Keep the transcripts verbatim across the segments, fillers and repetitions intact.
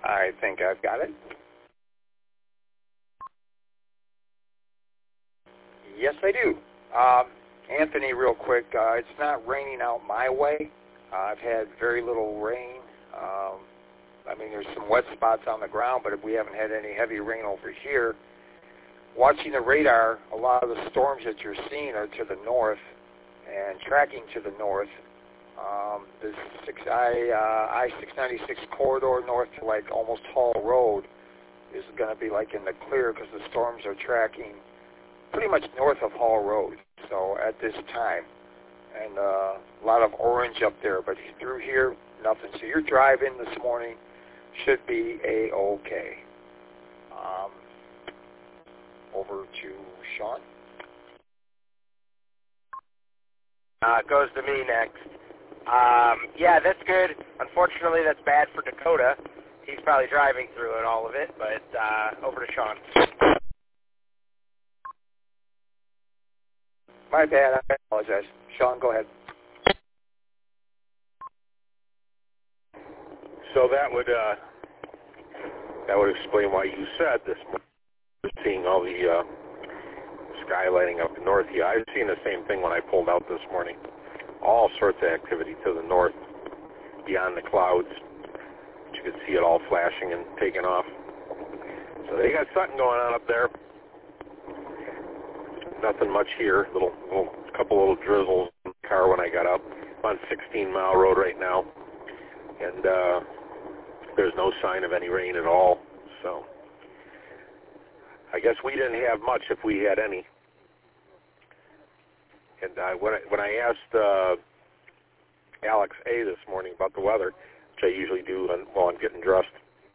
I think I've got it. Yes, I do. Um, Anthony, real quick, uh, it's not raining out my way. Uh, I've had very little rain. Um, I mean, there's some wet spots on the ground, but we haven't had any heavy rain over here. Watching the radar, a lot of the storms that you're seeing are to the north and tracking to the north. Um, this six, I, uh, I six ninety-six corridor north to like almost Hall Road is going to be like in the clear because the storms are tracking pretty much north of Hall Road. So at this time, and uh, a lot of orange up there, but through here, nothing. So your drive-in this morning should be A-okay. Um, over to Sean. Uh, goes to me next. Um, yeah, that's good. Unfortunately, that's bad for Dakota. He's probably driving through it, all of it, but uh, over to Sean. My bad. I apologize. Sean, go ahead. So that would uh, that would explain why you said this morning, seeing all the uh, sky lighting up north. Yeah, I've seen the same thing when I pulled out this morning. All sorts of activity to the north, beyond the clouds. You could see it all flashing and taking off. So they got something going on up there. Nothing much here. Little, little couple little drizzles in the car when I got up. I'm on sixteen mile road right now, and uh, there's no sign of any rain at all. So I guess we didn't have much if we had any. And uh, when, I, when I asked uh, Alex A. this morning about the weather, which I usually do while I'm getting dressed,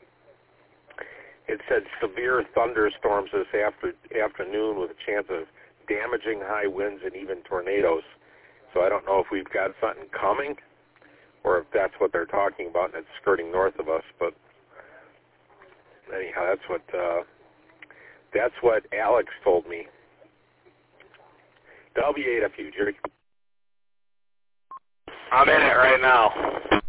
it said severe thunderstorms this after, afternoon with a chance of damaging high winds and even tornadoes. So I don't know if we've got something coming or if that's what they're talking about and it's skirting north of us. But anyhow, that's what uh, that's what Alex told me. W eight F U, Jerry. I'm in it right now.